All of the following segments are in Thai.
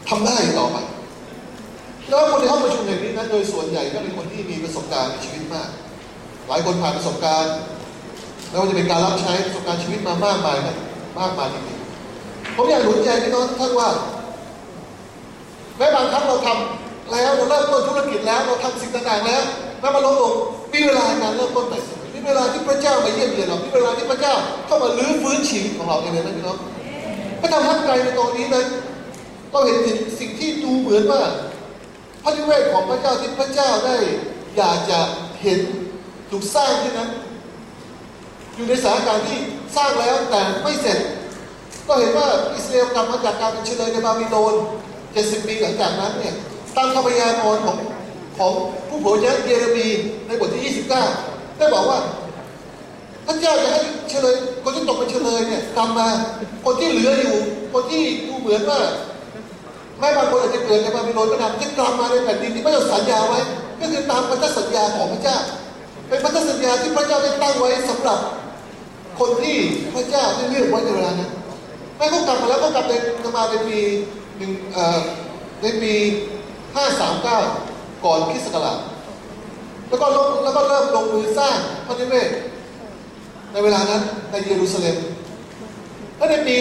ทำได้ต่อไปแล้วคนที่เข้าประชุมแห่งนี้นั้นโดยส่วนใหญ่ก็เป็นคนที่มีประสบการณ์ในชีวิตมากหลายคนผ่านประสบการณ์ไม่ว่าจะเป็นการรับใช้ประสบการณ์ชีวิตมามากมายนะมากมายจริงๆผมอยากหนุนใจพี่น้องท่านว่าแม้บางครั้งเราทำแล้วเราเริ่มต้นธุรกิจแล้วเราทำสิ่งต่างๆแล้วแม้มาลงมีเวลาการเริ่มต้นใหม่มีเวลาที่พระเจ้ามาเยี่ยมเยียนเรามีเวลาที่พระเจ้าเข้ามาลื้อฟื้นชีวิตของเราเองเลยนะพี่น้องพระธรรมทัพไกลในตรงนี้นั้นเราเห็นถึงสิ่งที่ดูเหมือนว่าพระนิเวศของพระเจ้าที่พระเจ้าได้อยากจะเห็นถูกสร้างที่นั้นอยู่ในสถานการณ์ที่สร้างแล้วแต่ไม่เสร็จก็เห็นว่าอิสราเอลกลับมาจากการเป็นเฉลยในบาบิโลน70 ปีหลังจากนั้นเนี่ยตามคำพยากรณ์ของผู้เผยพระเยเรมีในบทที่29ได้บอกว่าพระเจ้าจะให้เฉลยคนที่ตกเป็นเฉลยเนี่ยกลับมาคนที่เหลืออยู่คนที่ดูเหมือนว่าแม้บางคนอาจจะเกิดในบาบิโลนก็ตามจะกลับมาในแผ่นดินที่พระเจ้าสัญญาไว้ก็คือตามพันธสัญญาของพระเจ้าเป็นพันธสัญญาที่พระเจ้าได้ตั้งไว้สำหรับคนที่พระเจ้าได้เลือกไว้ในเวลานั้นแม้เขากลับมาแล้วเขากลับมาในปี539ก่อนคริสต์ศักราชแล้วก็เริ่มลงมือสร้างพระนิเวศในเวลานั้นในเยรูซาเล็มและในปี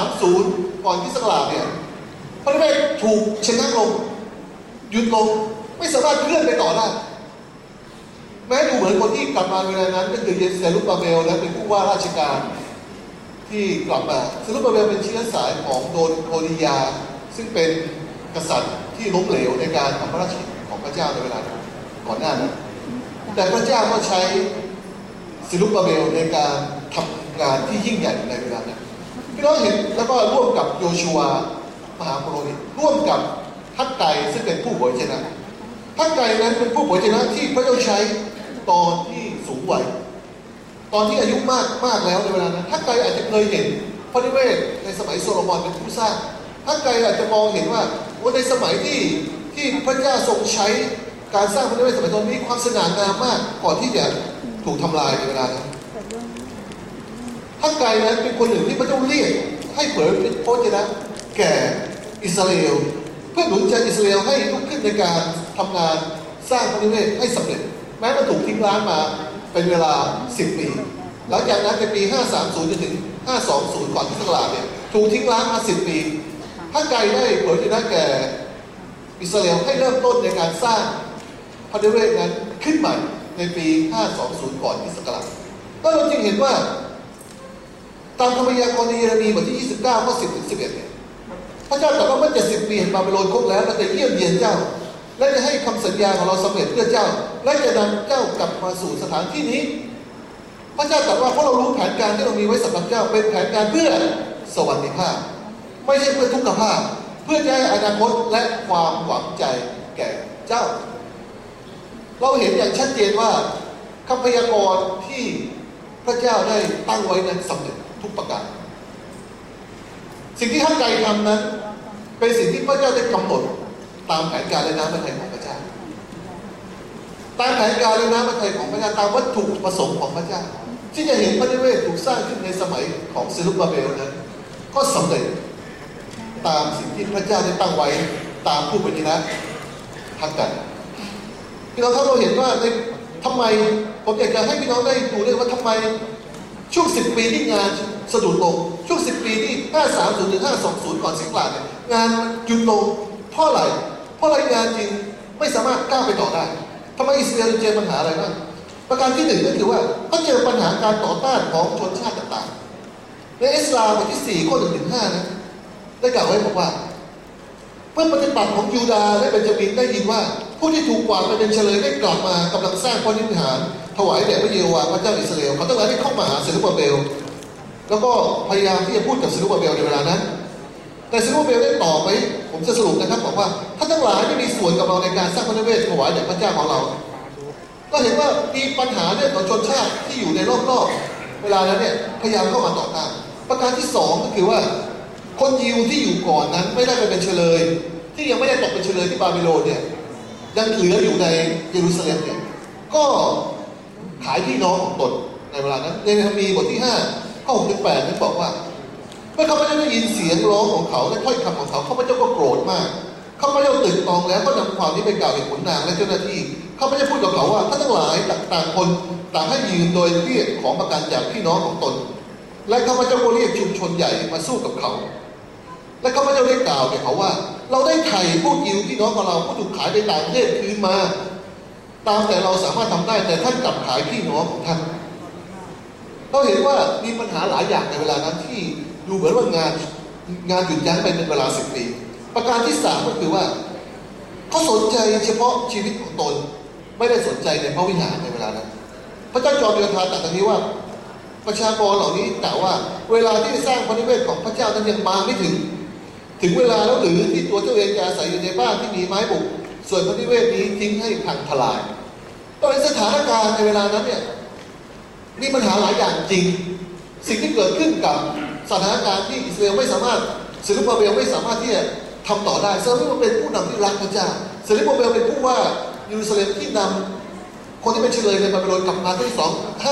530ก่อนคริสต์ศักราชเนี่ยพระนิเวศถูกชะงักลงหยุดลงไม่สามารถเคลื่อนไปต่อได้แม้ดูเหมือนคนที่กลับมาเวลานั้นก็คือเซรุบาเบลและเป็นผู้ว่าราชการที่กลับมาเซรุบาเบลเป็นเชื้อสายของโดนิยาซึ่งเป็นกษัตริย์ที่ล้มเหลวในการทำพระราชกิจของพระเจ้าในเวลานั้นก่อนหน้านั้นแต่พระเจ้าก็ใช้เซรุบาเบลในการทำงานที่ยิ่งใหญ่ในเวลานั้นพี่น้องเห็นแล้วก็ร่วมกับโยชูวามหาโปรหิตร่วมกับฮักไกซึ่งเป็นผู้เผยชนะฮักไกนั้นเป็นผู้เผยชนะที่พระเจ้าใช้ตอนที่สูงวัยตอนที่อายุมากแล้วในเวลานั้นฮักไกอาจจะเคยเห็นพระนิเวศในสมัยโซโลมอนเป็นผู้สร้างฮักไกอาจจะมองเห็นว่าในสมัยที่พระเจ้าทรงใช้การสร้างพระนิเวศสมัยตอนนี้ความสง่างามมากก่อนที่จะถูกทำลายในเวลานั้นฮักไกนั้นเป็นคนหนึ่งที่พระเจ้าเรียกให้เผยพระวจนะแก่อิสราเอลเพื่อหนุนใจอิสราเอลให้ลุกขึ้นในการทำงานสร้างพระนิเวศให้สำเร็จแม้มันถูกทิ้งร้างมาเป็นเวลา10 ปีหลังจากนั้นในปี530จนถึง520ก่อนคริสต์ศักราชเนี่ยถูกทิ้งร้างมา10 ปีฮักไกได้เผยพระวจนะแก่อิสราเอลให้เริ่มต้นในการสร้างพระนิเวศนั้นขึ้นใหม่ในปี520ก่อนคริสต์ศักราชก็เราจึงเห็นว่าตามคำพยากรณ์ในเยเรมีบทที่29ข้อ10 ถึง 11เนี่ยพระเจ้าตรัสว่าเมื่อ70 ปีแห่งบาบิโลนครบแล้วเราจะเยี่ยมเยียนเจ้าและจะให้คำสัญญาของเราสำเร็จเพื่อเจ้าและจะนำเจ้ากลับมาสู่สถานที่นี้พระเจ้าตรัสว่าเพราะเรารู้แผนการที่เรามีไว้สำหรับเจ้าเป็นแผนการเพื่อสวัสดิภาพไม่ใช่เพื่อทุกขภาพเพื่อจะให้อนาคตและความหวังใจแก่เจ้าเราเห็นอย่างชัดเจนว่าคำพยากรณ์ที่พระเจ้าได้ตั้งไว้นั้นสำเร็จทุกประการสิ่งที่ฮักไกทำนั้นเป็นสิ่งที่พระเจ้าได้กำหนดตามแผนการและน้ำพระทัยของพระเจ้าตามแผนการและน้ำพระทัยของพระเจ้าตามวัตถุประสงค์ของพระเจ้าที่จะเห็นพระนิเวศถูกสร้างขึ้นในสมัยของเซรุบาเบลนั้นก็สำเร็จตามสิ่งที่พระเจ้าได้ตั้งไว้ตามผู้เผยชนะฮักไกพี่น้องเราเห็นว่าในทำไมผมอยากจะให้พี่น้องได้ดูด้วยว่าทำไมช่วง10 ปีที่งานสะดุดลงช่วง10 ปีที่530ถึง520ก่อนคริสต์ศักราชเนี่ยงานหยุดลงเพราะอะไรงานจริงไม่สามารถก้าวไปต่อได้ทำไมอิสราเอลเจอปัญหาอะไรบ้างประการที่1ก็คือว่าเขาเจอปัญหาการต่อต้านของชนชาติต่างๆในเอสราบทที่4ข้อ1 ถึง 5นะได้กล่าวไว้บอกว่าเมื่อปฏิปัติของยูดาห์และเบนจามินได้ยินว่าผู้ที่ถูกกวาดไปเป็นเฉลยได้กลับมากำลังสร้างพระนิพพานถวายแด่พระเยโฮวาห์พระเจ้าอิสราเอลเขาต้องการให้เข้ามาหาเซรุบาเบลแล้วก็พยายามที่จะพูดกับเซรุบาเบลในเวลานั้นแต่เซรุบาเบลได้ตอบไปผมจะสรุปนะครับบอกว่าท่านทั้งหลายไม่มีส่วนกับเราในการสร้างพระนิเวศถวายแด่พระเจ้าของเราก็เห็นว่ามีปัญหาเรื่องของชนชาติที่อยู่ในรอบๆเวลานั้นเนี่ยพยายามเข้ามาต่อต้านประการที่2ก็คือว่าคนยิวที่อยู่ก่อนนั้นไม่ได้ไปเป็นเฉลยที่ยังไม่ได้ตกเป็นเฉลยที่บาบิโลนเนี่ยยังเหลืออยู่ในเยรูซาเล็มเนี่ยก็ขายพี่น้องของตนในเวลานั้นในเนหะมีบทที่5ข้อ6 ถึง 8นั้นบอกว่าเมื่อเขาไม่ได้ยินเสียงร้องของเขาและถ้อยคำของเขาเขาพระเจ้าก็โกรธมากข้าพเจ้าตึกตองแล้วก็นำความนี้ไปกล่าวแก่ขุนนางและเจ้าหน้าที่ข้าพเจ้าพูดกับเขาว่าท่านทั้งหลายต่างคนต่างให้ยืนโดยเรียกของประกันจากพี่น้องของตนและข้าพเจ้าก็เรียกชุมชนใหญ่มาสู้กับเขาและข้าพเจ้าได้กล่าวแก่เขาว่าเราได้ไถ่พวกยิวพี่น้องของเราผู้ถูกขายไปต่างประเทศคืนมาตามแต่เราสามารถทำได้แต่ท่านกลับขายพี่น้องของท่านเราเห็นว่ามีปัญหาหลายอย่างในเวลานั้นที่ดูเหมือนว่างานหยุดยั้งไปเป็นเวลา10 ปีประการที่3ก็คือว่าเขาสนใจเฉพาะชีวิตของตนไม่ได้สนใจในพระวิหารในเวลานั้นพระเจ้าจอมโยธาตรัสตรงนี้ว่าประชากรเหล่านี้กล่าวว่าเวลาที่สร้างพระนิเวศของพระเจ้านั้นยังมาไม่ถึงเวลาแล้วหรือที่ตัวเจ้าเองจะอาศัยอยู่ในบ้านที่มีไม้บุกส่วนพระนิเวศนี้ทิ้งให้พังทลายตอนในสถานการณ์ในเวลานั้นเนี่ยมีปัญหาหลายอย่างจริงสิ่งที่เกิดขึ้นกับสถานการณ์ที่อิสราเอลไม่สามารถเซรุบาเบลไม่สามารถที่จะทำต่อได้เซรุบาเบลเป็นผู้นำที่รักพระเจ้าเซรุบาเบลเป็นผู้ว่าเยรูซาเล็มที่นำคนที่เป็นเฉลยในบาบิโลนกลับมาที่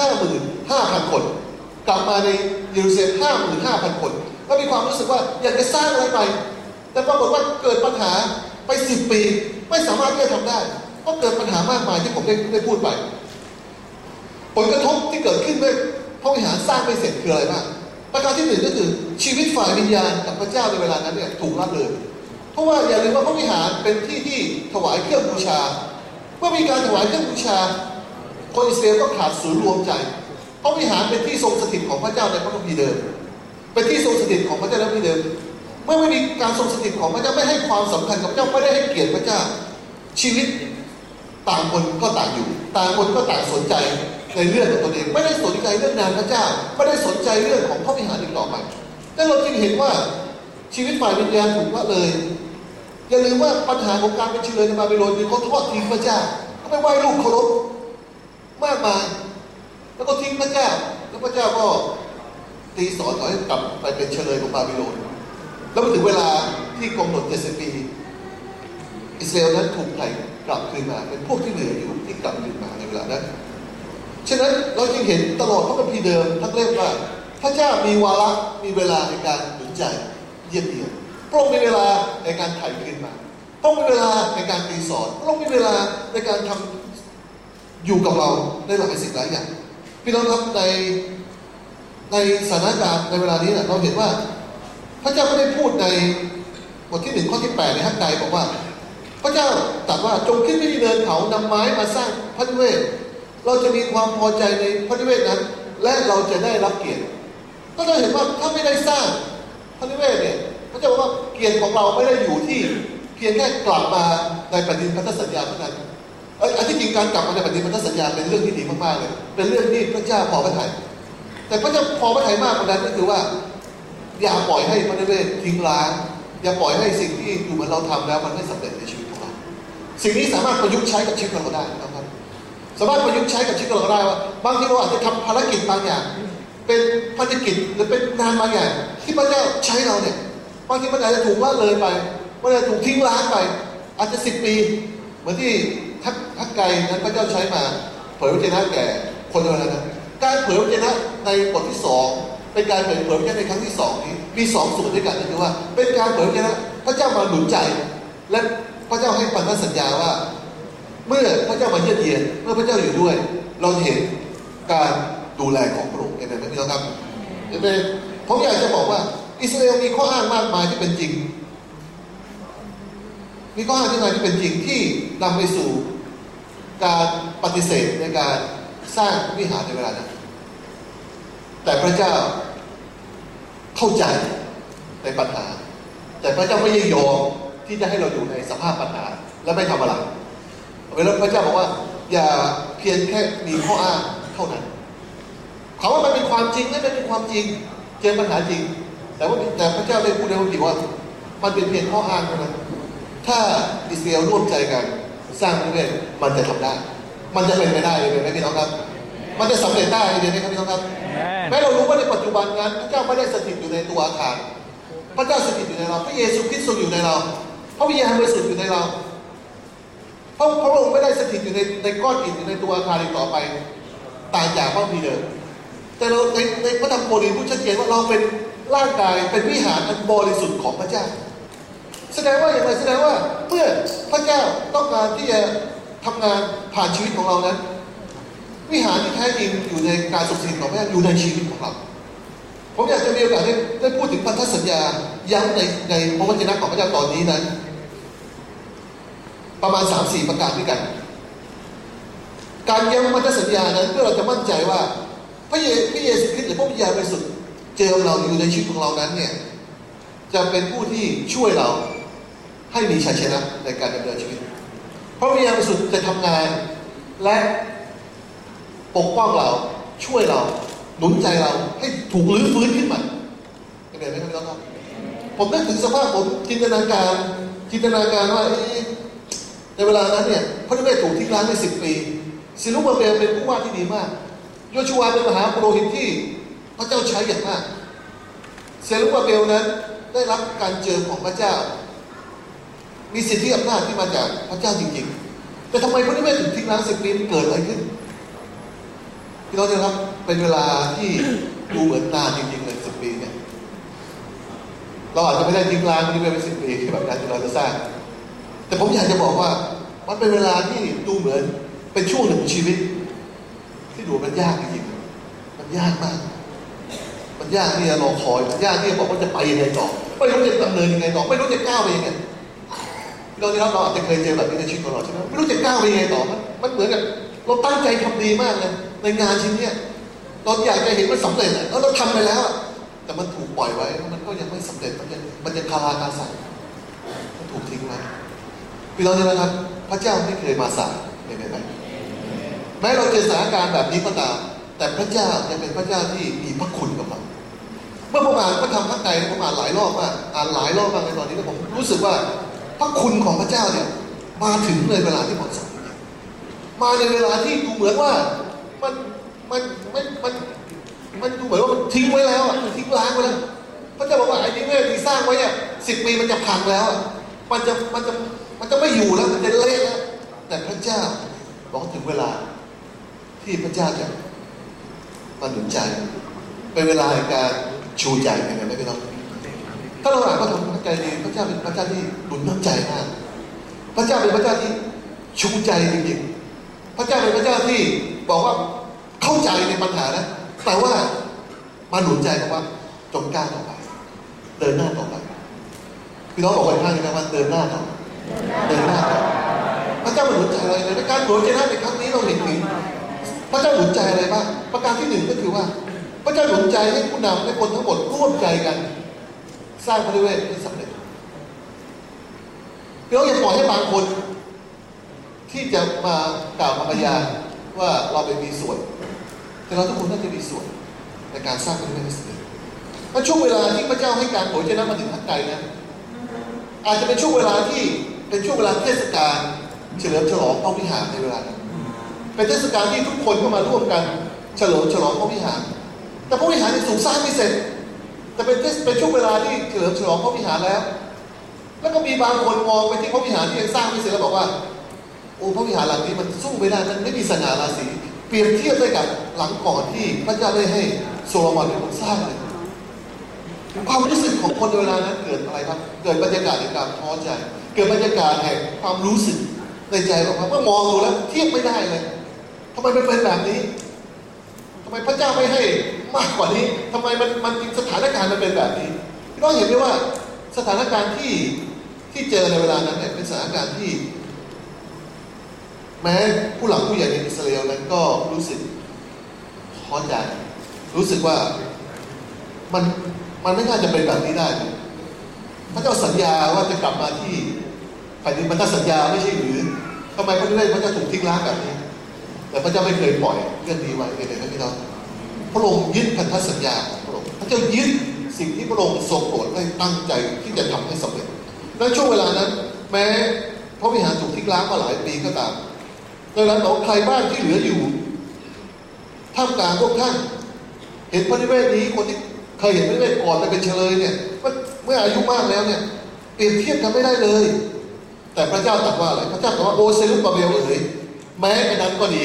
55,000 คนกลับมาในเยรูซาเล็ม55,000 คนก็มีความรู้สึกว่าอยากจะสร้างอะไรไปแต่ปรากฏว่าเกิดปัญหาไป10 ปีไม่สามารถที่จะทำได้ก็เกิดปัญหามากมายที่ผมได้พูดไปผลกระทบที่เกิดขึ้นเมื่อพระวิหารสร้างไม่เสร็จคืออะไรบ้างประการที่1ก็คือชีวิตฝ่ายวิญญาณกับพระเจ้าในเวลานั้นเนี่ยถูกละเลยเพราะว่าอย่าลืมว่าพระวิหารเป็นที่ที่ถวายเครื่องบูชาเมื่อมีการถวายเครื่องบูชาคนอิสราเอลก็ขาดศูนย์รวมใจพระวิหารเป็นที่ทรงสถิตของพระเจ้าในพระคัมภีร์เดิมเป็นที่ทรงสถิตของพระเจ้าในพระคัมภีร์เดิมเมื่อไม่มีการทรงสถิตของพระเจ้าไม่ให้ความสำคัญกับพระเจ้าไม่ได้ให้เกียรติพระเจ้าชีวิตต่างคนก็ต่างอยู่ต่างคนก็ต่างสนใจในเรื่องของตัวเองไม่ได้สนใจเรื่องงานพระเจ้าไม่ได้สนใจเรื่องของพระวิหารอีกต่อไปแต่เราจึงเห็นว่าชีวิตฝ่ายวิญญาณถูกละเลยอย่าลืมว่าปัญหาของการเป็นเฉลยในบาบิโลนคือเขาทอดทิ้งพระเจ้าเขาไม่ไหว้รูปเคารพมากมายแล้วก็ทิ้งพระเจ้าแล้วพระเจ้าก็ตีสอนขอให้กลับไปเป็นเฉลยของบาบิโลนแล้วมาถึงเวลาที่กำหนด70 ปีอิสราเอลนั้นถูกไถ่กลับคืนมาเป็นพวกที่เหลืออยู่ที่กลับคืนมาในเวลานั้นฉะนั้นเราจึงเห็นตลอดพระคัมภีร์เดิมทั้งเล่มว่าพระเจ้ามีวาระมีเวลาในการหนุนใจเยี่ยมเยียนพระองค์มีเวลาในการไถ่คืนมาพระองค์มีเวลาในการตีสอนพระองค์มีเวลาในการทำอยู่กับเราในหลายสิ่งหลายอย่างพี่น้องครับในสถานการณ์ในเวลานี้เราเห็นว่าพระเจ้าไม่ได้พูดในบทที่1 ข้อที่ 8ในฮักไกบอกว่าพระเจ้าตรัสว่าจงขึ้นไปที่เนินเขานำไม้มาสร้างพระนิเวศเราจะมีความพอใจในพระนิเวศนั้นและเราจะได้รับเกียรติก็จะเห็นว่าถ้าไม่ได้สร้างพระนิเวศเนี่ยพระเจ้าบอกว่าเกียรติของเราไม่ได้อยู่ที่เพียงแค่กลับมาในแผ่นดินพันธสัญญาเท่านั้นอันที่จริงการกลับมาในแผ่นดินพันธสัญญาเป็นเรื่องที่ดีมากๆเลยเป็นเรื่องที่พระเจ้าพอพระทัยแต่พระเจ้าพอพระทัยมากกว่านั้นก็คือว่าอย่าปล่อยให้พระนิเวศทิ้งร้างอย่าปล่อยให้สิ่งที่ดูเหมือนเราทำแล้วมันไม่สำเร็จในชีวิตของเราสิ่งนี้สามารถประยุกต์ใช้กับชีวิตเราได้นะครับสามารถประยุกต์ใช้กับชีวิตเราได้ว่าบางทีเราอาจจะทำภารกิจบางอย่างเป็นภารกิจหรือเป็นงานบางอย่างที่พระเจ้าใช้เราเนี่ยบางทีมันอาจจะถูกละเลยไปมันอาจจะถูกทิ้งร้างไปอาจจะ10 ปีเหมือนที่ทักไกนั้นพระเจ้าใช้มาเผยพระเจ้าแก่คนเวลานั้นการเผยพระเจ้าในบทที่2เป็นการเผยพระเจ้าในครั้งที่2นี้มี2 ส่วนด้วยกันคือว่าเป็นการเผยพระเจ้าพระเจ้ามาหนุนใจและพระเจ้าให้พันธสัญญาว่าเมื่อพระเจ้ามาเยี่ยมเยียนเมื่อพระเจ้าอยู่ด้วยเราเห็นการดูแลของพระองค์เห็นไหมพี่น้องครับเห็นไหมผมอยากจะบอกว่าอิสราเอลมีข้ออ้างมากมายที่เป็นจริงมีข้ออ้างที่เป็นจริงที่นำไปสู่การปฏิเสธในการสร้างวิหารในเวลานั้นแต่พระเจ้าเข้าใจในปัญหาแต่พระเจ้าไม่ยอมที่จะให้เราอยู่ในสภาพปัญหาและไม่ทำอะไรเวลาพระเจ้าบอกว่าอย่าเพียงแค่มีข้ออ้างเท่านั้นเขาว่ามันเป็นความจริงนั่นเป็นความจริงเจอปัญหาจริงแต่พระเจ้าได้พูดในพระคัมภีร์ว่ามันเป็นเพียงข้ออ้างเท่านั้นถ้าอิสราเอลร่วมใจกันสร้างพระนิเวศมันจะทำได้มันจะเป็นไปได้เลยไหมพี่น้องครับมันจะสำเร็จได้เลยไหมครับพี่น้องครับแม้เรารู้ว่าในปัจจุบันนั้นพระเจ้าไม่ได้สถิตอยู่ในตัวอาคารพระเจ้าสถิตอยู่ในเราพระเยซูคริสต์ทรงอยู่ในเราพระวิญญาณบริสุทธิ์อยู่ในเราพระองค์ไม่ได้สถิตอยู่ในก้อนอิฐอยู่ในตัวอาคารอีกต่อไปต่างจากพระคัมภีร์เดิมแต่เราในพระธรรมโครินธ์พูดชัดเจนว่าเราเป็นร่างกายเป็นวิหารอันบริสุทธิ์ของพระเจ้าแสดงว่าอย่างไรแสดงว่าเมื่อพระเจ้าต้องการที่จะทำงานผ่านชีวิตของเรานั้นวิหารที่แท้จริงอยู่ในการทรงสถิตของพระเจ้าอยู่ในชีวิตของเราผมอยากจะมีโอกาสได้พูดถึงพันธสัญญาย้ำในพระวจนะของพระเจ้าตอนนี้นั้นประมาณ 3-4 ประการด้วยกันการย้ำพันธสัญญานั้นเพื่อเราจะมั่นใจว่าพระเยซูคริสต์หรือพระวิญญาณบริสุทธิ์เจิมเราอยู่ในชีวิตของเรานั้นเนี่ยจะเป็นผู้ที่ช่วยเราให้มีชัยชนะในการดำเนินชีวิตพระวิญญาณบริสุทธิ์จะทำงานและปกป้องเราช่วยเราหนุนใจเราให้ถูกรื้อฟื้นขึ้นมาเข้าใจไหมครับพี่น้องครับผมนึกถึงสภาพผมจินตนาการว่าในเวลานั้นเนี่ยพระนิเวศถูกทิ้งร้างใน10 ปีซิลุบาเบลเป็นผู้ว่าที่ดีมากโยชูวาเป็นมหาปุโรหิตที่พระเจ้าใช้อย่างมากเซรุบาเบลนั้นได้รับการเจิมของพระเจ้ามีสิทธิอำนาจที่มาจากพระเจ้าจริงๆแต่ทำไมพระนิเวศถึงทิ้งร้าง10 ปีเกิดอะไรขึ้นพี่น้องครับเป็นเวลาที่ดูเหมือนนานจริงๆเลย10 ปีเนี่ยเราอาจจะไม่ได้ทิ้งร้างพระนิเวศไป10 ปีที่แบบนั้นที่เราจะสร้างแต่ผมอยากจะบอกว่ามันเป็นเวลาที่ดูเหมือนเป็นช่วงหนึ่งชีวิตที่ดูมันยากจริงๆมันยากมากมันยากที่จะรอคอยมันยากที่จะบอกว่าจะไปยังไงต่อไม่รู้จะดำเนินยังไงต่อไม่รู้จะก้าวไปยังไงเราอาจจะเคยเจอแบบนี้ในชีวิตของเราใช่ไหมไม่รู้จะก้าวไปยังไงต่อมันเหมือนกับเราตั้งใจทำดีมากเลยในงานชิ้นนี้เราอยากจะเห็นมันสำเร็จแล้วเราทำไปแล้วแต่มันถูกปล่อยไว้มันก็ยังไม่สำเร็จมันจะคาราคาซังมันถูกทิ้งไว้พี่น้องนะครับพระเจ้าไม่เคยมาสายเห็นไหมแม้เราเจอสถานการณ์แบบนี้ก็ตามแต่พระเจ้ายังเป็นพระเจ้าที่มีพระคุณกับเราเมื่อผมอ่านพระธรรมข้างในผมอ่านหลายรอบมากหลายรอบมากในตอนนี้แล้วผมรู้สึกว่าพระคุณของพระเจ้าเนี่ยมาถึงในเวลาที่เหมาะสมมาในเวลาที่ดูเหมือนว่ามันดูเหมือนว่ามันทิ้งไว้แล้วทิ้งล้างไว้แล้วพระเจ้าบอกว่าไอ้ที่แม่ที่สร้างไว้10 ปีมันจะพังแล้วมันจะไม่อยู่แล้วมันจะเละแล้วแต่พระเจ้าบอกถึงเวลาที่พระเจ้าจะมาหนุนใจเป็นเวลาในการชูใจเห็นไหมพี่น้องถ้าเราอ่านพระธรรมพระใจดีพระเจ้าเป็นพระเจ้าที่หนุนน้ำใจมากพระเจ้าเป็นพระเจ้าที่ชูใจจริงๆพระเจ้าเป็นพระเจ้าที่บอกว่าเข้าใจในปัญหานะแต่ว่ามาหนุนใจบอกว่าจงก้าวต่อไปเดินหน้าต่อไปพี่น้องบอกไว้ข้างนี้นะว่าเดินหน้าต่อพระเจ้าหนุนใจอะไรในการหนุนใจในครั้งนี้เราเห็นถึงพระเจ้าหนุนใจอะไรบ้างประการที่1ก็คือว่าพระเจ้าหนุนใจให้ผู้นำให้คนทั้งหมดร่วมใจกันสร้างพระนิเวศให้สำเร็จพี่น้องอย่าปล่อยให้บางคนที่จะมากล่าวคำพยานว่าเราไปมีส่วนแต่เราทุกคนน่าจะมีส่วนในการสร้างพระนิเวศให้สำเร็จถ้าช่วงเวลาที่พระเจ้าให้การโปรดเจนะมาถึงทักไกลนะอาจจะเป็นช่วงเวลาที่เป็นช่วงเวลาเทศกาลเฉลิมฉลองพระวิหารในเวลานั้นเป็นเทศกาลที่ทุกคนเข้ามาร่วมกันเฉลิมฉลองพระวิหารแต่พระวิหารยังถูกสร้างไม่เสร็จแต่เป็นช่วงเวลาที่เฉลิมฉลองพระวิหารแล้วก็มีบางคนมองไปที่พระวิหารที่ยังสร้างไม่เสร็จแล้วบอกว่าโอ้พระวิหารหลังนี้มันสู้ไม่ได้มันไม่มีสง่าราศีเปรียบเทียบได้กับหลังก่อนที่พระเจ้าได้ให้โซโลมอนเป็นคนสร้างเลยความรู้สึกของคนเวลานั้นเกิดอะไรครับเกิดบรรยากาศแห่งการท้อใจเกิดบรรยากาศแห่งความรู้สึกในใจของเขาเมื่อมองดูแล้วเทียบไม่ได้เลยทำไมมันเป็นแบบนี้ทำไมพระเจ้าไม่ให้มากกว่านี้ทำไมมันสถานการณ์มันเป็นแบบนี้พี่น้องเห็นไหมว่าสถานการณ์ที่เจอในเวลานั้นเนี่ยเป็นสถานการณ์ที่แม้ผู้หลักผู้ใหญ่ในอิสราเอลนั้นก็รู้สึกท้อใจรู้สึกว่ามันไม่น่าจะเป็นแบบนี้ได้พระเจ้าสัญญาว่าจะกลับมาที่แผ่นดินพันธสัญญาไม่ใช่หรือทำไมพระเจ้าถูกทิ้งร้างแบบนี้แต่พระเจ้าไม่เคยปล่อยเรื่องนี้ไว้เลยนะพี่น้องพระองค์ยึดพันธสัญญาของพระองค์พระเจ้ายึดสิ่งที่พระองค์ทรงโปรดให้ตั้งใจที่จะทำให้สำเร็จในช่วงเวลานั้นแม้พระวิหารถูกทิ้งร้างมาหลายปีก็ตามดังนั้นใครบ้างที่เหลืออยู่ท่ามกลางพวกท่านเห็นพระนิเวศนี้คนที่เคยเห็นพระนิเวศก่อนไปเป็นเฉลยเนี่ยเมื่ออายุมากแล้วเนี่ยเปรียบเทียบกันไม่ได้เลยแต่พระเจ้าตรัสว่าอะไรพระเจ้าตรัสว่าโอเซรุบาเบลเอ๋ยแม้กระนั้นก็ดี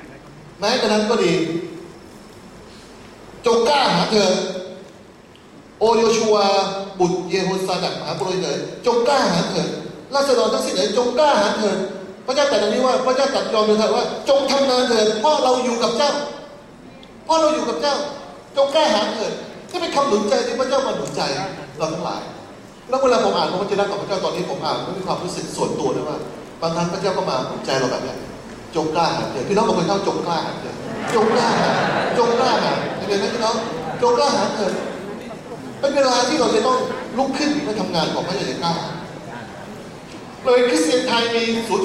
จงกล้าหาเธอโอโยชัวบุตรเยโฮซาดักมหาปุโรหิตเอ๋ยจงกล้าหาญเถิดราษฎรทั้งสิ้นเอ๋ยจงกล้าหาญเถิดพระเจ้าตรัสนี้ว่าพระเจ้าตรัสยอมเลยว่าจงทำงานเถิดเพราะเราอยู่กับเจ้าเพราะเราอยู่กับเจ้าจงกล้าหาญเถิดนี่เป็นคำหนุนใจที่พระเจ้ามาหนุนใจเราทั้งหลายแล้วเวลาผมอ่านพระวจนะของพระเจ้าตอนนี้ผมอ่านไม่มีความรู้สึกส่วนตัวด้วยว่าบางครั้งพระเจ้าก็มาหนุนใจเราแบบนี้จงกล้าหาญเถิดพี่น้องบอกพระเจ้าจงกล้าหาญเถิดจงกล้าหาญจงกล้าหาญเห็นไหมพี่น้องจงกล้าหาญเถิดเป็นเวลาที่เราจะต้องลุกขึ้นและทำงานของพระเจ้าอย่างกล้าหาญเลยคริสเตียนไทยมี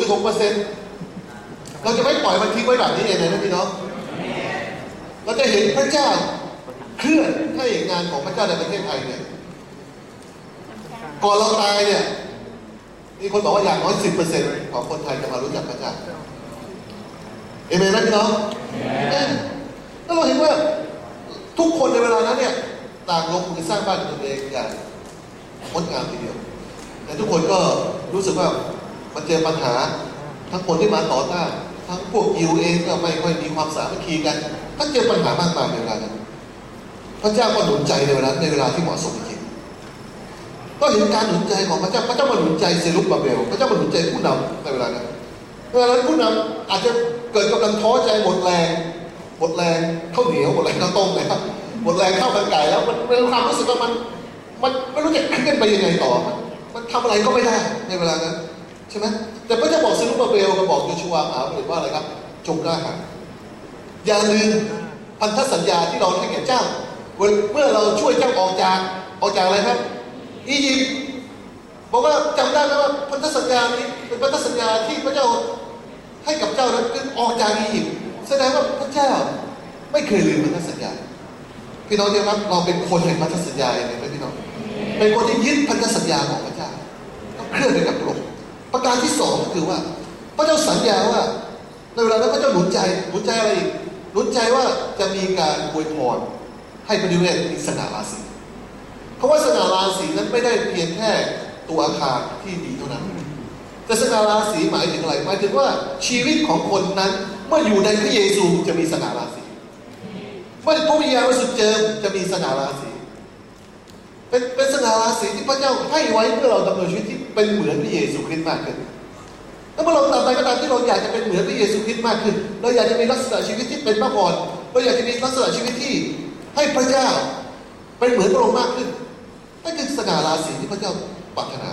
0.6% เราจะไม่ปล่อยมันทิ้งไว้แบบนี้เองนะพี่น้องเราจะเห็นพระเจ้าเคลื่อนให้งานของพระเจ้าในประเทศไทยเนี่ยก่อนเราตายเนี่ยมีคนบอกว่าอย่างน้อย 10% ของคนไทยจะมารู้จักพระเจ้าเอเมนนะพี่น้องแล้วเราเห็นว่าทุกคนในเวลานั้นเนี่ยต่างลงมือสร้างบ้านของตัวเองอย่างงดงามทีเดียวแต่ทุกคนก็รู้สึกว่ามันเจอปัญหาทั้งคนที่มาต่อต้านทั้งพวกยิวเองก็ไม่ค่อยมีความสามัคคีกันทั้งเจอปัญหามากมายในเวลานั้นพระเจ้าก็หนุนใจในเวลาที่เหมาะสมจริงก็เห็นการหนุนใจของพระเจ้ามาหนุนใจเซรุบาเบลพระเจ้ามาหนุนใจผู้นำในเวลานั้นผู้นำอาจจะเกิดกำลังท้อใจหมดแรงข้าวเหนียวหมดแรงข้าวต้มเลยครับหมดแรงข้าวมันไก่แล้วมันเป็นความรู้สึกว่ามันไม่รู้จะเคลื่อนไปยังไงต่อมันทำอะไรก็ไม่ได้ในเวลานั้นใช่ไหมแต่พระเจ้าบอกเซรุบาเบลก็บอกโยชูวาหรือว่าอะไรครับจงกล้าหาญอย่าลืมพันธสัญญาที่เราให้แก่เจ้าเมื่อเราช่วยเจ้าออกจากอะไรครับอียิปต์บอกว่าจำได้ไหมว่าพันธสัญญานี้เป็นพันธสัญญาที่พระเจ้าให้กับเจ้านั้นคือออกจากอียิปต์แสดงว่าพระเจ้าไม่เคยลืมพันธสัญญาพี่น้องที่รักเราเป็นคนแห่งพันธสัญญาเองไหมพี่น้องเป็นคนที่ยึดพันธสัญญาของพระเจ้าต้องเคลื่อนไปกับพระองค์ประการที่สองก็คือว่าพระเจ้าสัญญาว่าในเวลานั้นพระเจ้าหนุนใจอะไรอีกหนุนใจว่าจะมีการอวยพรให้พระนิเวศมีสง่าราศีเพราะว่าสง่าราศีนั้นไม่ได้เพียงแค่ตัวอาคารที่ดีเท่านั้นแต่สง่าราศีหมายถึงอะไรหมายถึงว่าชีวิตของคนนั้นเมื่ออยู่ในพระเยซูจะมีสง่าราศีเมื่อพระวิญญาณบริสุทธิ์เจิมจะมีสง่าราศีเป็นสง่าราศีที่พระเจ้าให้ไว้เพื่อเราดำเนินชีวิตที่เป็นเหมือนพระเยซูคริสต์มากขึ้นแล้วเมื่อเราตามไปก็ตามที่เราอยากจะเป็นเหมือนพระเยซูคริสต์มากขึ้นเราอยากจะมีลักษณะชีวิตที่เป็นพระพรเราอยากจะมีลักษณะชีวิตที่ให้พระเจ้าเป็นเหมือนพระองค์มากขึ้นนั่นคือสง่าราศีที่พระเจ้าปรารถนา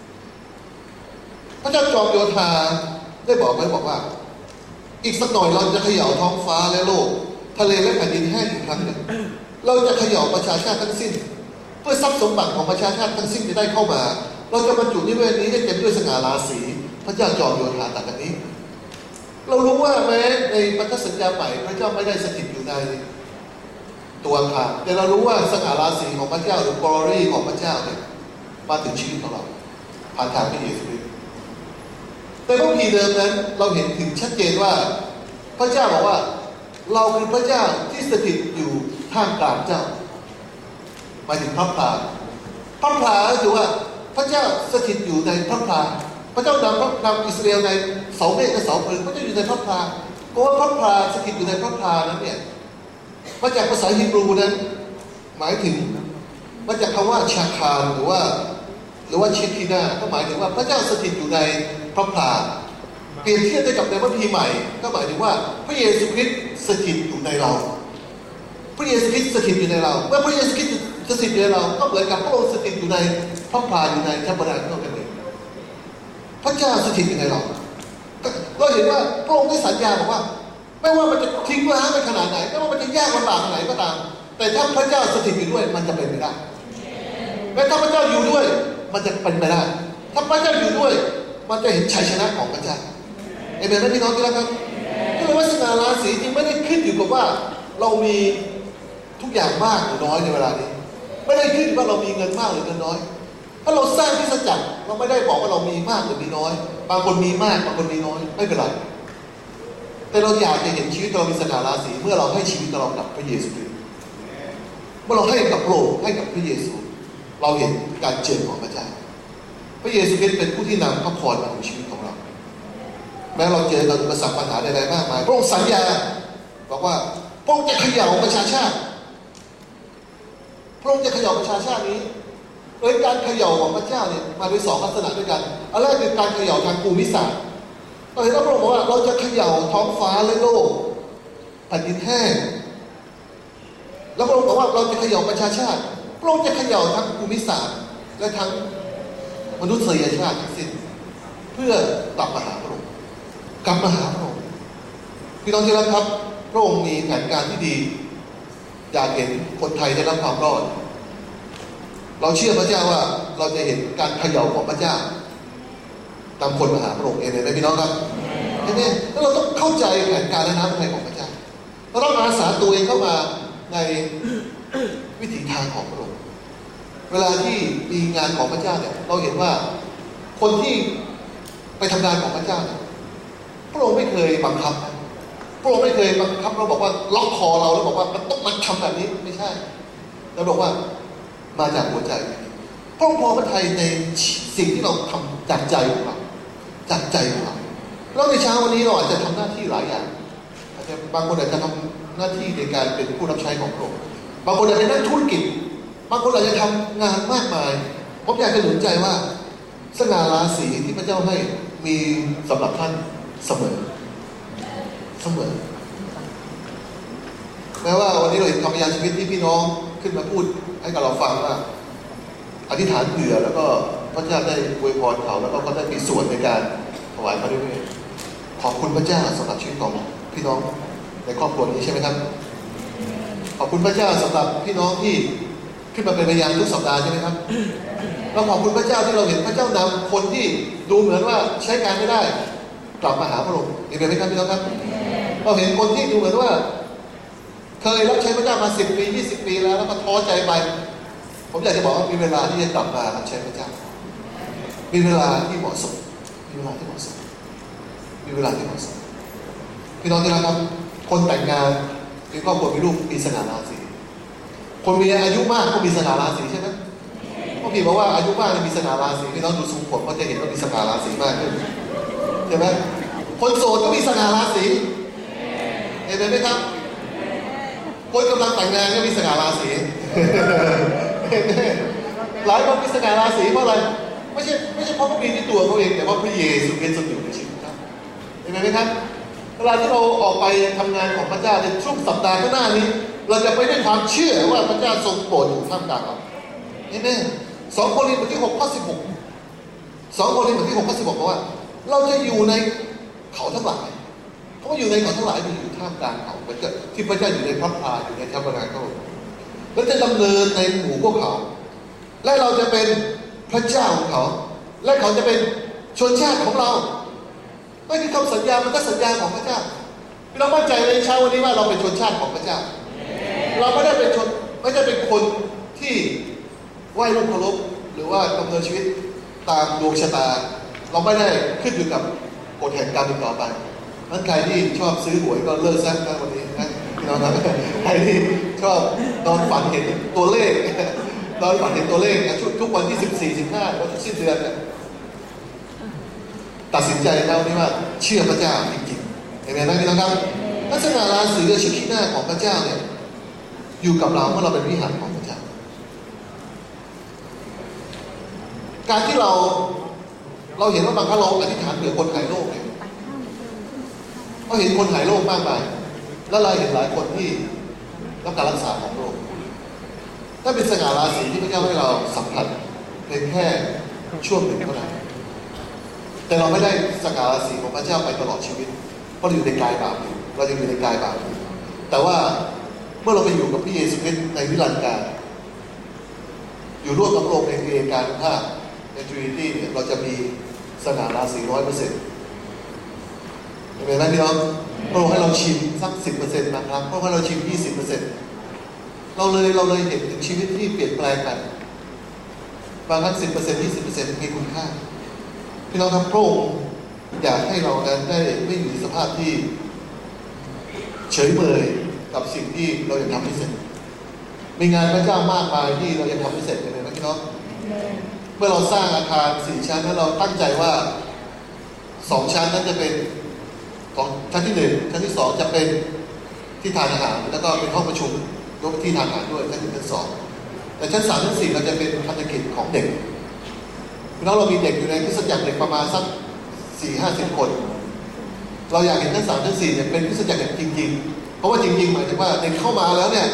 พระเจ้าจอมโยธาได้บอกไว้บอกว่าอีกสักหน่อยเราจะเขย่าท้องฟ้าและโลกทะเลและแผ่นดินแห้งอีกครั้งหนึ่งเราจะเขย่าประชาชาติทั้งสิ้นเพื่อทรัพย์สมบัติของประชาชาติทั้งสิ้นจะได้เข้ามาเราจะบรรจุนิเวศนี้ให้เต็มด้วยสง่าราศีพระเจ้าจอมโยธาตรัสแบบนี้เรารู้ว่าแม้ในพันธสัญญาใหม่พระเจ้าไม่ได้สถิตอยู่ในตัวอาคารแต่เรารู้ว่าสง่าราศีของพระเจ้าหรือกลอรี่ของพระเจ้าเนี่ยมาถึงชีวิตของเราผ่านทางพระเยซูคริสต์แต่พระคัมภีร์เดิมนั้นเราเห็นถึงชัดเจนว่าพระเจ้าบอกว่าเราคือพระเจ้าที่สถิตอยู่ท่ามกลางเจ้าหมายถึงพระพลาก็คือว่าพระเจ้าสถิตอยู่ในพระพลาพระเจ้านำอิสราเอลในเสาเมฆและเสาเพลิงพระเจ้าอยู่ในพระพลาเพราะว่าพระพลาสถิตอยู่ในพระพลานั้นเนี่ยมาจากภาษาฮีบรูนั้นหมายถึงมาจากคำว่าชาคารหรือว่าชิคีนาก็หมายถึงว่าพระเจ้าสถิตอยู่ในพระพลาเปรียบเทียบได้กับในพระคัมภีร์ใหม่ก็หมายถึงว่าพระเยซูคริสต์สถิตอยู่ในเราพระเยซูคริสต์สถิตอยู่ในเราเมื่อพระเยซูคริสต์สถิตอยู่ในเราก็เหมือนกับพระองค์สถิตอยู่ในพระพลาอยู่ในเจ้าพระนามของพระองค์พระเจ้าสถิตอยู่ในเราเราเห็นว่าพระองค์ได้สัญญาบอกว่าไม่ว่ามันจะทิ้งร้างไปขนาดไหนไม่ว่ามันจะยากลำบากขนาดไหนก็ตามแต่ถ้าพระเจ้าสถิตอยู่ด้วยมันจะเป็นไปได้และถ้าพระเจ้าอยู่ด้วยมันจะเป็นไปได้ถ้าพระเจ้าอยู่ด้วยมันจะเห็นชัยชนะของพระเจ้าเอเมนไหมพี่น้องที่รักครับก็เลยว่าสง่าราศีจริงไม่ได้ขึ้นอยู่กับว่าเรามีทุกอย่างมากหรือน้อยในเวลานี้ไม่ได้ขึ้นว่าเรามีเงินมากหรือเงินน้อยถ้าเราสร้างคริสตจักรเราไม่ได้บอกว่าเรามีมากหรือมีน้อยบางคนมีมากบางคนมีน้อยไม่เป็นไรแต่เราอยากจะเห็นชีวิตเรามีสง่าราศีเมื่อเราให้ชีวิตเรากับพระเยซูคริสต์เมื่อเราให้กับพระองค์ให้กับพระเยซูเราเห็นการเจิมของพระเจ้าพระเยซูคริสต์เป็นผู้ที่นำพระพรมาถึงชีวิตของเราแม้เราเจออุปสรรคปัญหาใดๆมากมายพระองค์สัญญาบอกว่าพระองค์จะเขย่าประชาชาติพระองค์จะเขย่าประชาชาตินี้โดยการเขย่าของพระเจ้าเนี่ยมาโดย2ลักษณะด้วยกันอันแรกคือการเขย่าทางภูมิศาสตร์เราเห็นว่าพระองค์บอกว่าเราจะเขย่าท้องฟ้าและโลกแผ่นดินแห้งแล้วพระองค์บอกว่าเราจะเขย่าประชาชาติพระองค์จะเขย่าทั้งภูมิศาสตร์และทั้งมนุษยชาติทั้งสิ้นเพื่อกลับมาหาพระองค์กลับมาหาพระองค์พี่น้องที่รักครับพระองค์มีแผนการที่ดีอยากเห็นคนไทยได้รับความรอดเราเชื่อพระเจ้าว่าเราจะเห็นการเขย่าของพระเจ้านำคนมาหาพระองค์เองเลยพี่น้องครับใช่ไหมแล้วเราต้องเข้าใจแผนการและน้ำพระทัยของพระเจ้าเราต้องอาสาตัวเองเข้ามาในวิถีทางของพระองค์เวลาที่มีงานของพระเจ้าเนี่ยเราเห็นว่าคนที่ไปทำงานของพระเจ้าเนี่ยพระองค์ไม่เคยบังคับพระองค์ไม่เคยบังคับเราบอกว่าล็อกคอเราแล้วบอกว่ามันต้องมาทำแบบนี้ไม่ใช่เราบอกว่ามาจากหัวใจพระองค์พอพระทัยในสิ่งที่เราทำจากใจของเราจากใจของเราแล้วในเช้าวันนี้เราอาจจะทำหน้าที่หลายอย่างอาจจะบางคนอาจจะทำหน้าที่ในการเป็นผู้รับใช้ของพระองค์บางคนอาจจะเป็นนักธุรกิจบางคนอาจจะทำงานมากมายผมอยากจะหนุนใจว่าสง่าราศีที่พระเจ้าให้มีสำหรับท่านเสมอแม้ว่าวันนี้เราเห็นคำพยานชีวิตที่พี่น้องขึ้นมาพูดให้กับเราฟังว่าอธิษฐานเผื่อแล้วก็พระเจ้าได้อวยพรเขาแล้วก็เขาได้มีส่วนในการถวายพระด้วยขอบคุณพระเจ้าสำหรับชีวิตของพี่น้องในครอบครัวนี้ใช่ไหมครับขอบคุณพระเจ้าสำหรับพี่น้องที่ขึ้นมาเป็นพยานทุกสัปดาห์ใช่ไหมครับเราขอบคุณพระเจ้าที่เราเห็นพระเจ้านำคนที่ดูเหมือนว่าใช้การไม่ได้กลับมาหาพระองค์เห็นไหมครับพี่น้องครับเราเห็นคนที่ดูเหมือนว่าเคยรับใช้พระเจ้ามา10 ปี 20 ปีแล้วก็ท้อใจไปผมอยากจะบอกว่ามีเวลาที่จะกลับมารับใช้พระเจ้ามีเวลาที่เหมาะสมพี่น้องที่รักครับคนแต่งงานมีครอบครัวมีลูกมีสง่าราศีคนมีอายุมากก็มีสง่าราศีใช่ไหมพวกพี่บอกว่าอายุมากมีสง่าราศีพี่น้องดูทรงผมก็จะเห็นว่ามีสง่าราศีมากขึ้นใช่ไหมคนโสดก็มีสง่าราศีเห็นไหมครับคนกำลังแต่งงานก็มีสง่าราศีหลายคนมีสง่าราศีเพราะอะไรไม่ใช่เพราะพระบิดาที่ตัวเขาเองแต่ว่าพระเยซูคริสต์ทรงอยู่ในชีวิตครับเห็นไหมครับเวลาที่เราออกไปทำงานของพระเจ้าในช่วงสัปดาห์ข้างหน้านี้เราจะไปด้วยความเชื่อว่าพระเจ้าทรงโปรดอยู่ท่ามกลางเราเห็นไหม2 โครินธ์บทที่ 6 ข้อ 16 2 โครินธ์บทที่ 6 ข้อ 16บอกว่าเราจะอยู่ในเขาทั้งหลายเพราะว่าอยู่ในเขาทั้งหลายมันอยู่ท่ามกลางเขาเหมือนกับที่พระเจ้าอยู่ในพระพาอยู่ในทัพนาเขาแล้วจะดำเนินในหมู่พวกเขาและเราจะเป็นพระเจ้าของเขาและเขาจะเป็นชนชาติของเราไม่คือคำสัญญามันก็สัญญาของพระเจ้าเรามั่นใจในเช้าวันนี้ว่าเราเป็นชนชาติของพระเจ้าเราไม่ได้เป็นคนที่ไหว้รูปเคารพหรือว่าดำเนินชีวิตตามดวงชะตาเราไม่ได้ขึ้นอยู่กับกฎแห่งกรรมอีกต่อไปนั้นใครที่ชอบซื้อหวยก็เลิกซะนะวันนี้นะพี่น้องครับใครที่ชอบนอนฝันเห็นตัวเลขทุกวันที่14 15แล้วทุกสิ้นเดือนตัดสินใจแล้วนี่ว่าเชื่อพระเจ้าจริงๆเห็นไหมนะพี่น้องครับลักษณะราศีชีวิตหน้าของพระเจ้าเนี่ยอยู่กับเราเมื่อเราเป็นวิหารของพระเจ้าการที่เราเห็นว่าบางครั้งเราอธิษฐานเผื่อคนหายโรคเนี่ยเราเห็นคนหายโรคมากมายแล้วเราเห็นหลายคนที่รับการรักษาของโรคถ้าเป็นสง่าราศีที่พระเจ้าให้เราสัมผัสเป็นแค่ช่วงหนึ่งเท่านั้นแต่เราไม่ได้สง่าราศีของพระเจ้าไปตลอดชีวิตเพราะเราอยู่ในกายบาปเรายังอยู่ในกายบาปแต่ว่าเมื่อเราไปอยู่กับพระเยซูคริสต์ในนิรันดร์การอยู่ร่วมกับพระองค์ในเรื่องการภาพในทรินิตี้เนี่ยเราจะมีสง่าราศี 100%เห็นไหมพี่น้องพระองค์ให้เราชิมสัก 10% นะครับพระองค์ให้เราชิม 20%เราเลยเห็นถึงชีวิตที่เปลี่ยนแปลงไปบางครั้ง 10% 20% มีคุณค่าพี่น้องครับพระองค์อยากให้เรานั้นได้ไม่อยู่ในสภาพที่เฉยเมยกับสิ่งที่เรายังทำไม่เสร็จมีงานพระเจ้ามากมายที่เรายังทำไม่เสร็จเลยนะพี่น้องเมื่อเราสร้างอาคาร4 ชั้นแล้วเราตั้งใจว่า2 ชั้นนั้นจะเป็นชั้นที่1ชั้นที่2จะเป็นที่ทานอาหารแล้วก็เป็นห้องประชุมรวมที่ทานอาหารด้วยชั้น1ชั้น2 แต่ชั้น3ชั้น4เราจะเป็นพันธกิจของเด็กพี่น้องเรามีเด็กอยู่ในคริสตจักรเด็กประมาณสัก40-50 คนเราอยากเห็นชั้น3ชั้น4เนี่ยเป็นคริสตจักรเด็กจริงๆเพราะว่าจริงๆหมายถึงว่าเด็กเข้ามาแล้วเนี่ย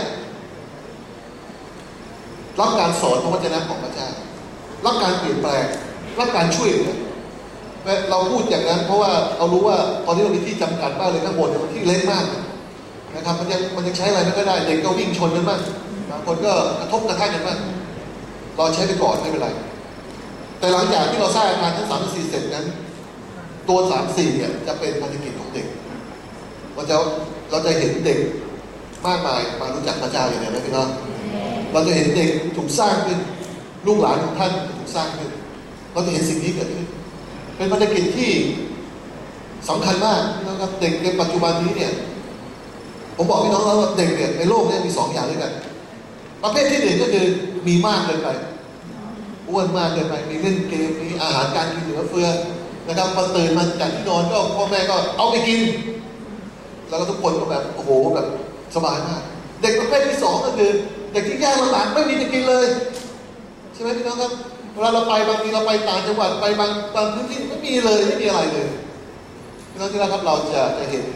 รับการสอนพระวจนะของพระเจ้ารับการเปลี่ยนแปลงรับการช่วยเหลือเราพูดอย่างนั้นเพราะว่าเรารู้ว่าตอนนี้เรามีที่จำกัดมากเลยข้างบนเนี่ยมันที่เล็กมากนะครับมันยังใช้อะไรไม่ได้เด็กก็วิ่งชนกันบ้างบางคนก็กระทบกระทั่งกันบ้างเราใช้ไปก่อนไม่เป็นไรแต่หลังจากที่เราสร้างอาคารทั้ง3-4เสร็จนั้นตัว3-4เนี่ยจะเป็นภารกิจของเด็กเราจะเห็นเด็กมากมายมารู้จักพระเจ้าอย่างนี้นะพี่น้องเราจะเห็นเด็กถูกสร้างขึ้นลูกหลานของท่านถูกสร้างขึ้นเราจะเห็นสิ่งนี้เกิดขึ้นเป็นภารกิจที่สำคัญมากนะครับเด็กในปัจจุบันนี้เนี่ยผมบอกพี่น้องแล้วว่าเด็กเนี่ยในโลกนี้มี2อย่างด้วยกันประเภทที่1ก็คือมีมากเกินไปอ้วนมากเกินไปมีเล่นเกมมีอาหารการกินเหลือเฟือนะครับพอตื่นมาจากที่นอนก็พ่อแม่ก็เอาไปกินแล้วก็ทุกคนก็แบบโอ้โหแบบสบายมากเด็กประเภทที่2ก็คือเด็กที่ยากลำบากไม่มีจะกินเลยใช่ไหมพี่น้องครับเวลาเราไปบางทีเราไปต่างจังหวัดไปบางพื้นที่ไม่มีเลยไม่มีอะไรเลยพี่น้องที่รักครับเราจะเห็น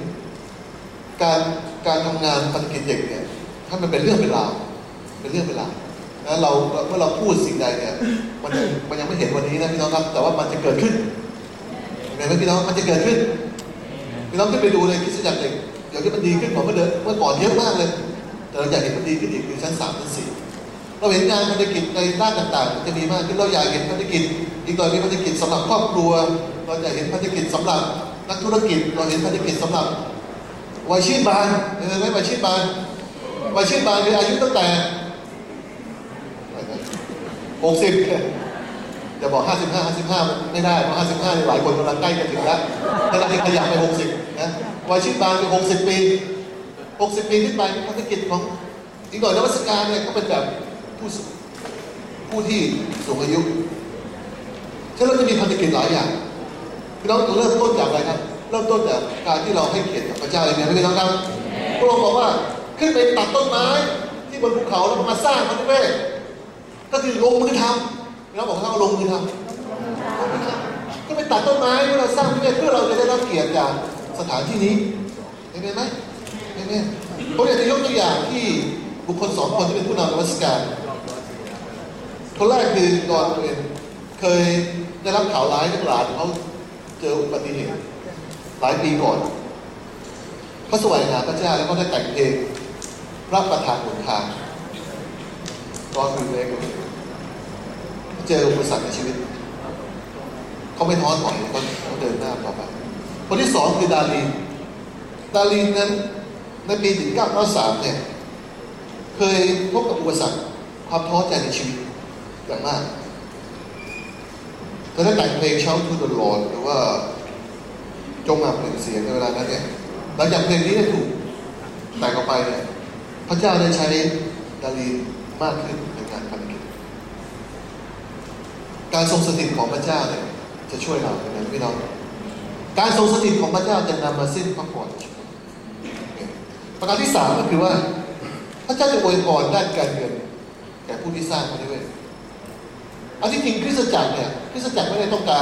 การทำงานภารกิจเด็กเนี่ยถ้ามันเป็นเรื่องเป็นราวเป็นเรื่องเป็นราวนะเราเมื่อเราพูดสิ่งใดเนี่ยมันยังไม่เห็นวันนี้นะพี่น้องครับแต่ว่ามันจะเกิดขึ้นเห็นไหมพี่น้องมันจะเกิดขึ้นพี่น้องขึ้นไปดูในคริสตจักรเด็กเดี๋ยวที่มันดีขึ้นกว่าเมื่อก่อนเยอะมากเลยแต่เราอยากเห็นมันดีขึ้นอีกคือชั้น3ชั้น4เราเห็นงานภารกิจในด้านต่างๆจะมีมากขึ้นเราอยากเห็นภารกิจอีกหน่อยมีภารกิจสำหรับครอบครัวเราอยากเห็นภารกิจสำหรับนักธุรกิจเราเห็นภารกิจสำหรับวัยชื่นบานไหมวัยชื่นบานวัยชื่นบานคืออายุตั้งแต่60จะบอก55ไม่ได้เพราะ55หลายคนกำลังใกล้จะถึงแล้วกำลังจะขยับไป60นะวัยชื่นบานคือ60 ปีขึ้นไปภารกิจของอีกหน่อยนวัตการเนี่ยก็เป็นแบบผู้ที่สูงอายุฉะนั้นเราจะมีภารกิจหลายอย่างพี่น้องเริ่มต้นจากอะไรครับเริ่มต้นจากการที่เราให้เกียรติกับพระเจ้าอย่างนี้พี่น้องครับพระองค์บอกว่าขึ้นไปตัดต้นไม้ที่บนภูเขาแล้วมาสร้างพระนิเวศก็คือลงมือทำพี่น้องบอกว่าลงมือทำก็ไปตัดต้นไม้เพื่อเราสร้างพระนิเวศเพื่อเราจะได้รับเกียรติจากสถานที่นี้เห็นไหมผมอยากจะยกตัวอย่างที่บุคคล2 คนที่เป็นผู้นำนมัสการคนแรกคือดอนเวนเคยได้รับข่าวร้ายทั้งหลายเขาเจออุบัติเหตุหลายปีก่อนเขาแสวงหาพระเจ้าแล้วก็ได้แต่งเพลงรับประทานหนทางตอนคือเล็กเจออุปสรรคในชีวิตเขาไม่ท้อถอยเขาเดินหน้าต่อไปคนที่2คือดาลีนนั้นในปี1993เนี่ยเคยพบกับอุปสรรคความท้อใจในชีวิตอย่างมากเธอได้แต่งเพลง Shout to the Lord หรือว่าจงมาเปล่งเสียงในเวลานั้นเนี่ยหลังจากเพลงนี้ได้ถูกแต่งออกไปเนี่ยพระเจ้าได้ใช้ดาลีนมากขึ้นในการภารกิจการทรงสถิตของพระเจ้าเนี่ยจะช่วยเราในนั้นพี่น้องการทรงสถิตของพระเจ้าจะนำมาสิ้นพระพรประการที่3ก็คือว่าพระเจ้าจะอวยพรด้านการเงินแก่ผู้ที่สร้างพระนิเวศอันที่จริงคริสตจักรเนี่ยคริสตจักรไม่ได้ต้องการ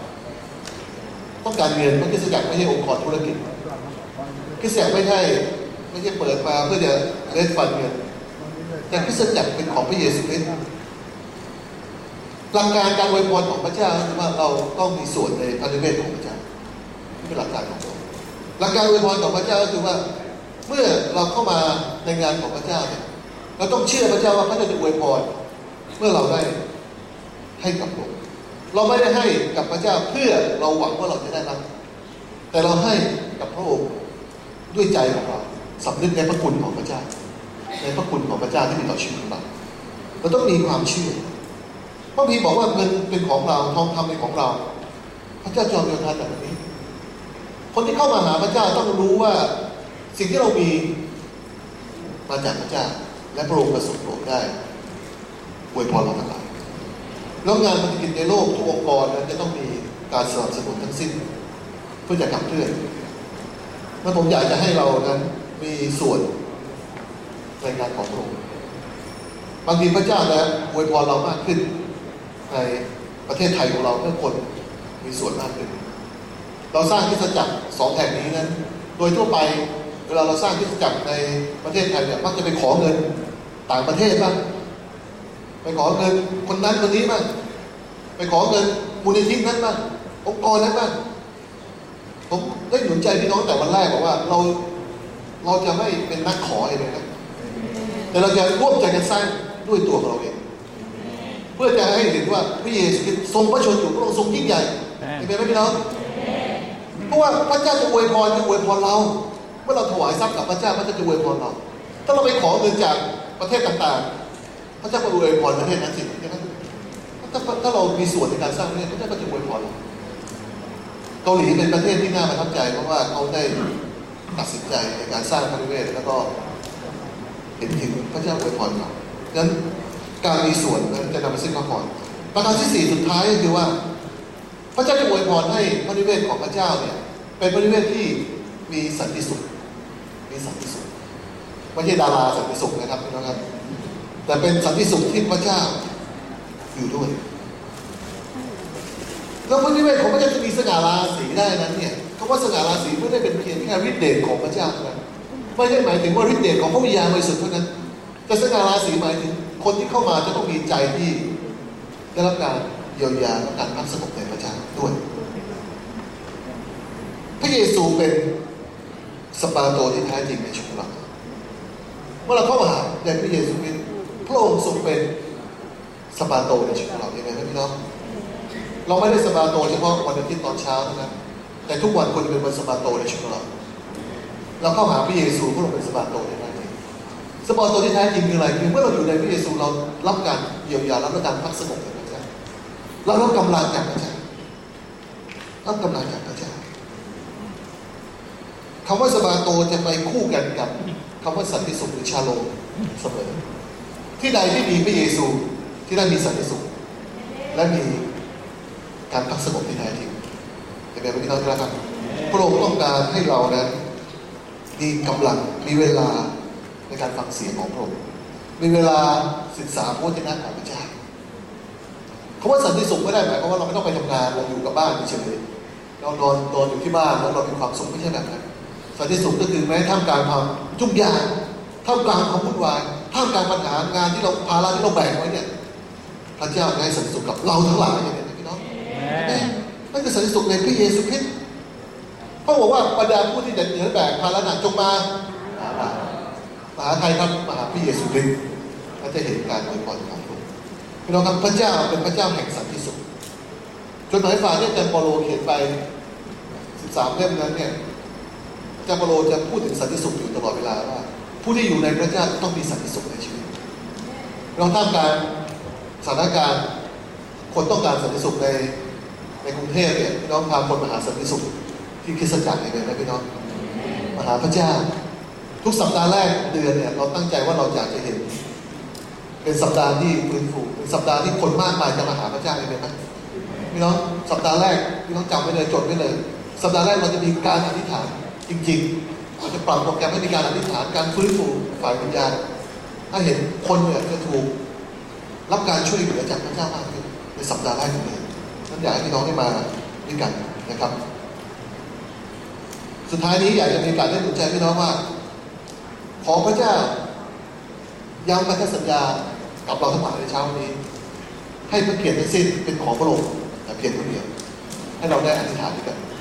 เงินเพราะคริสตจักรไม่ใช่องค์กรธุรกิจคริสตจักรไม่ใช่เปิดมาเพื่อจะเล่นฟันเงินแต่คริสตจักรเป็นของพระเยซูคริสต์หลักการการอวยพรของพระเจ้าคือว่าเราต้องมีส่วนในพระนิเวศของพระเจ้านี่เป็นหลักการของเราหลักการอวยพรของพระเจ้าก็คือว่าเมื่อเราเข้ามาในงานของพระเจ้าเนี่ยเราต้องเชื่อพระเจ้าว่าพระเจ้าจะอวยพรเมื่อเราได้ให้กับพระองค์เราไม่ได้ให้กับพระเจ้าเพื่อเราหวังว่าเราจะได้รับแต่เราให้กับพระองค์ด้วยใจของเราสำนึกในพระคุณของพระเจ้าในพระคุณของพระเจ้าที่มีต่อชีวิตของเราเราต้องมีความเชื่อพระพีบอกว่าเงินเป็นของเราทองคำเป็นของเราพระเจ้าจอมโยธาแบบนี้คนที่เข้ามาหาพระเจ้าต้องรู้ว่าสิ่งที่เรามีมาจากพระเจ้าและพระองค์ประสบโปรดได้อวยพรเราทั้งหลายแล้วงานภารกิจในโลกทุกองค์กรนั้นจะต้องมีการสนับสนุนทั้งสิ้นเพื่อจะขับเคลื่อนและผมอยากจะให้เรานั้นมีส่วนในงานของพระองค์บางทีพระเจ้าจะอวยพรเรามากขึ้นในประเทศไทยของเราเมื่อคนมีส่วนมากขึ้นเราสร้างคริสตจักร2 แห่งนี้นั้นโดยทั่วไปเวลาเราสร้างคริสตจักรในประเทศไทยเนี่ยมักจะไปขอเงินต่างประเทศบ้างไปขอเงินคนนั้นคนนี้บ้างไปขอเงินมูลนิธินั้นบ้างองค์กรนั้นบ้างผมได้หนุนใจพี่น้องแต่วันแรกบอกว่าเราจะไม่เป็นนักขอเองนะแต่เราจะร่วมใจกันสร้างด้วยตัวของเราเองเพื่อจะให้เห็นว่าพระเยซูคริสต์ทรงพระชนอยู่พระองค์ทรงยิ่งใหญ่เห็นไหมพี่น้องเพราะว่าพระเจ้าจะอวยพรเราเมื่อเราถวายทรัพย์กับพระเจ้าพระเจ้าจะอวยพรเราถ้าเราไปขอเงินจากประเทศต่างๆพระเจ้าก็อวยพรประเทศนั้นสิถ้าเรามีส่วนในการสร้างประเทศพระเจ้าก็จะอวยพรเราเกาหลีเป็นประเทศที่น่าประทับใจเพราะว่าเขาได้ตัดสินใจในการสร้างพระนิเวศแล้วก็เห็นถึงพระเจ้าอวยพรเราดังนั้นการมีส่วนนั้นจะนำไปซึ่งพระพรประการที่4สุดท้ายก็คือว่าพระเจ้าจะอวยพรให้พระนิเวศของพระเจ้าเนี่ยเป็นพระนิเวศที่มีสันติสุขไม่ใช่ดาราสันติสุขนะครับพี่น้องครับแต่เป็นสันติสุขที่พระเจ้าอยู่ด้วยแล้วพระนิเวศของพระเจ้าจะมีสง่าราศีได้นั้นเนี่ยคำว่าสง่าราศีไม่ได้เป็นเพียงแค่ฤทธิ์เดชของพระเจ้าเท่านั้นไม่ใช่หมายถึงว่าฤทธิ์เดชของพระวิญญาณบริสุทธิ์เท่านั้นแต่สง่าราศีหมายถึงคนที่เข้ามาจะต้องมีใจที่ได้รับการเยียวยาและการพักสงบในพระเจ้าด้วยพระเยซูเป็นสปาโตที่แท้จริงในชีวิตเราเมื่อเราเข้ามาหาในพระเยซูคริสต์พระองค์ทรงเป็นสปาโตในชีวิตเราเองไหมพี่น้องเราไม่ได้สปาโตเฉพาะวันอาทิตย์ตอนเช้าเท่านั้นแต่ทุกวันควรจะเป็นวันสปาโตในชีวิตเราเข้าหาพระเยซูพระองค์เป็นสปาโตที่แท้จริงสปาโตที่แท้จริงคืออะไรคือเมื่อเราอยู่ในพระเยซูเรารับการเยียวยารับการพักสงบจากพระเจ้าเรารับกำลังจากพระเจ้ารับกำลังจากพระเจ้าคำว่าสปาโตจะไปคู่กันกับคำว่าสันติสุขหรือชาโลมเสมอที่ใดที่มีพระเยซูที่นั่นมีสันติสุขและมีการพักสงบที่แท้จริงเห็นไหมพี่น้องครับพระองค์ต้องการให้เรานั้นมีกำลังมีเวลาในการฟังเสียงของพระองค์มีเวลาศึกษาพระวจนะของพระเจ้าคำว่าสันติสุขไม่ได้หมายความว่าเราไม่ต้องไปทำงานเราอยู่กับบ้านเฉยๆเรานอนอยู่ที่บ้านแล้วเรามีความสุขไม่ใช่แบบนั้นสันติสุขก็คือแม้ท่ามกลางความยุ่งยากท่ามกลางความวุ่นวายท่ามกลางปัญหางานที่เราภาระที่เราแบกไว้เนี่ยพระเจ้าให้สันติสุขกับเราทั้งหลายอย่างนี้พี่น้องนั่นคือสันติสุขในพระเยซูคริสต์พระบอกว่าบรรดาผู้ที่เหนื่อยแบกภาระหนักจงมาหาใครครับมาหาพระเยซูคริสต์และจะเห็นการอวยพรของพระองค์พี่น้องครับพระเจ้าเป็นพระเจ้าแห่งสันติสุขจดหมายฝากที่อาจารย์เปาโลเขียนไป13 เล่มนั้นเนี่ยอาจารย์เปาโลจะพูดถึงสันติสุขอยู่ตลอดเวลาว่าผู้ที่อยู่ในพระเจ้าต้องมีสันติสุขในชีวิตเราท่ามกลางสถานการณ์คนต้องการสันติสุขในกรุงเทพเนี่ยพี่น้องพาคนมาหาสันติสุขที่คริสตจักรเลยนะพี่น้องมาหาพระเจ้าทุกสัปดาห์แรกเดือนเนี่ยเราตั้งใจว่าเราอยากจะเห็นเป็นสัปดาห์ที่ฟื้นฟูเป็นสัปดาห์ที่คนมากมายจะมาหาพระเจ้าเลยไหมพี่น้องสัปดาห์แรกพี่น้องจำไว้เลยจดไว้เลยสัปดาห์แรกเราจะมีการอธิษฐานจริงๆเราจะปรับโปรแกรมให้มีการอธิษฐานการฟื้นฟูฝ่ายวิญญาณถ้าเห็นคนเนี่ยจะถูกรับการช่วยเหลือจากพระเจ้ามากขึ้นในสัปดาห์แรกนี้นั่นอยากให้พี่น้องได้มาด้วยกันนะครับสุดท้ายนี้อยากจะมีการได้หนุนใจพี่น้องว่าขอพระเจ้าย้ำพันธสัญญากับเราทั้งหลายในเช้านี้ให้พระเกียรติทั้งสิ้นเป็นของพระองค์แต่เพียงผู้เดียวให้เราได้อธิษฐานด้วยกัน